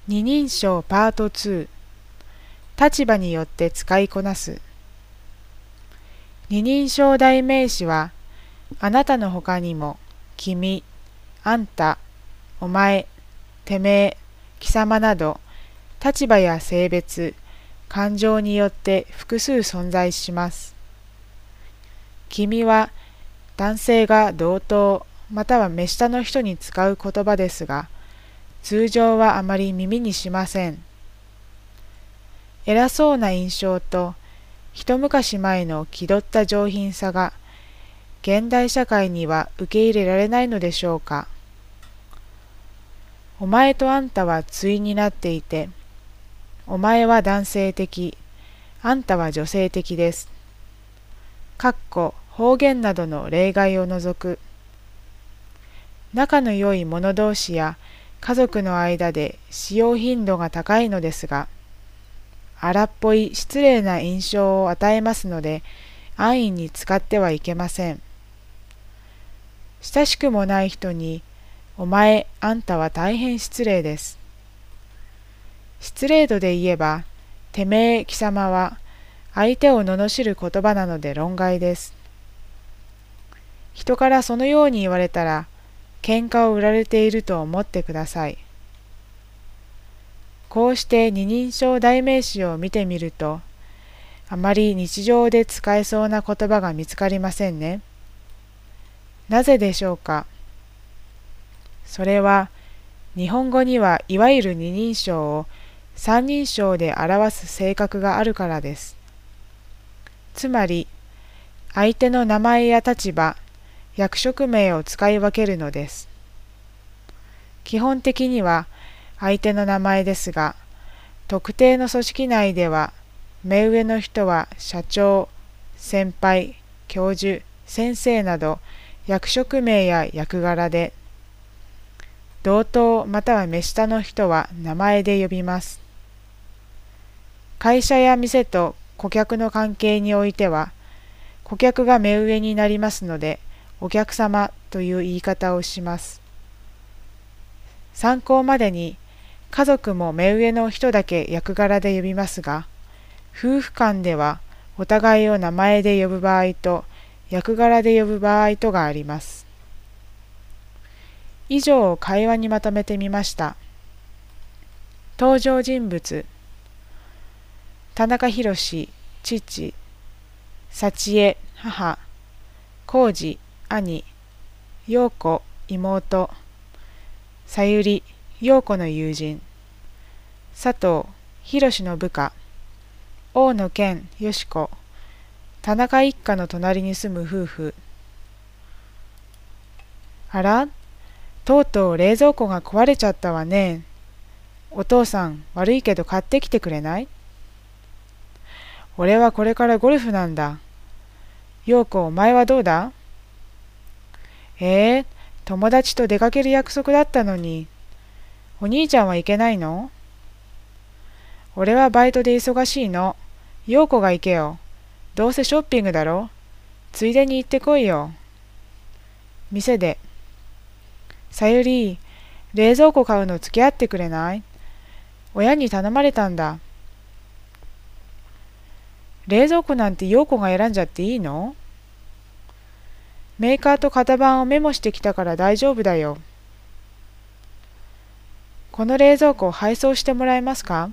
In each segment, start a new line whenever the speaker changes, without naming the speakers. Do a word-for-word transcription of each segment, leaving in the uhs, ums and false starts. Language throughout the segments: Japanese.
二人称パートツー、立場によって使いこなす。二人称代名詞は、あなたのほかにも、君、あんた、お前、てめえ、貴様など、立場や性別、感情によって複数存在します。君は、男性が同等または目下の人に使う言葉ですが、通常はあまり耳にしません。偉そうな印象と一昔前の気取った上品さが現代社会には受け入れられないのでしょうか。お前とあんたは対になっていて、お前は男性的、あんたは女性的です。かっこ方言などの例外を除く。仲の良い者同士や家族の間で使用頻度が高いのですが、荒っぽい失礼な印象を与えますので、安易に使ってはいけません。親しくもない人に、お前、あんたは大変失礼です。失礼度で言えば、てめえ、貴様は、相手を罵る言葉なので論外です。人からそのように言われたら、喧嘩を売られていると思ってください。こうして二人称代名詞を見てみると、あまり日常で使えそうな言葉が見つかりませんね。なぜでしょうか。それは、日本語にはいわゆる二人称を三人称で表す性格があるからです。つまり、相手の名前や立場、役職名を使い分けるのです。基本的には相手の名前ですが、特定の組織内では、目上の人は社長、先輩、教授、先生など役職名や役柄で、同等または目下の人は名前で呼びます。会社や店と顧客の関係においては、顧客が目上になりますので、お客様という言い方をします。参考までに、家族も目上の人だけ役柄で呼びますが、夫婦間ではお互いを名前で呼ぶ場合と役柄で呼ぶ場合とがあります。以上を会話にまとめてみました。登場人物、田中宏、父、幸恵、母、浩二、兄、陽子、妹、さゆり、陽子の友人、佐藤、宏の部下、大野健、よし子、田中一家の隣に住む夫婦。あら、とうとう冷蔵庫が壊れちゃったわね。お父さん、悪いけど買ってきてくれない？俺はこれからゴルフなんだ。陽子、お前はどうだ？えー、友達と出かける約束だったのに。お兄ちゃんは行けないの？俺はバイトで忙しいの。陽子が行けよ。どうせショッピングだろ。ついでに行ってこいよ。店で。さゆり、冷蔵庫買うの付き合ってくれない？親に頼まれたんだ。冷蔵庫なんて陽子が選んじゃっていいの？メーカーと型番をメモしてきたから大丈夫だよ。この冷蔵庫を配送してもらえますか？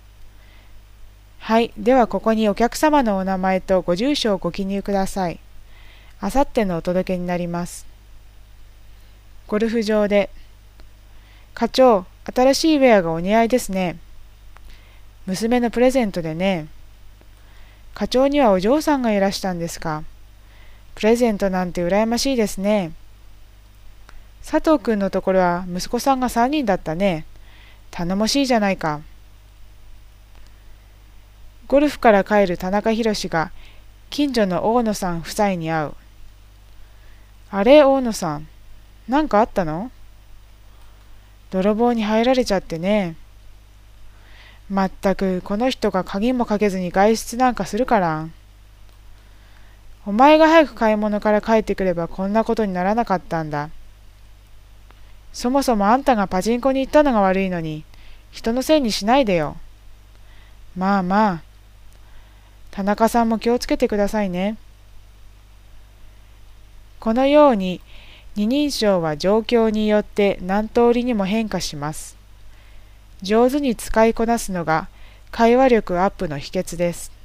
はい、ではここにお客様のお名前とご住所をご記入ください。あさってのお届けになります。ゴルフ場で、課長、新しいウェアがお似合いですね。娘のプレゼントでね。課長にはお嬢さんがいらしたんですか。プレゼントなんて羨ましいですね。佐藤くんのところは息子さんがさんにんだったね。頼もしいじゃないか。ゴルフから帰る田中宏が近所の大野さん夫妻に会う。あれ、大野さん、なんかあったの？泥棒に入られちゃってね。まったくこの人が鍵もかけずに外出なんかするから。お前が早く買い物から帰ってくればこんなことにならなかったんだ。そもそもあんたがパチンコに行ったのが悪いのに、 人のせいにしないでよ。まあまあ。田中さんも気をつけてくださいね。このように二人称は状況によって何通りにも変化します。上手に使いこなすのが会話力アップの秘訣です。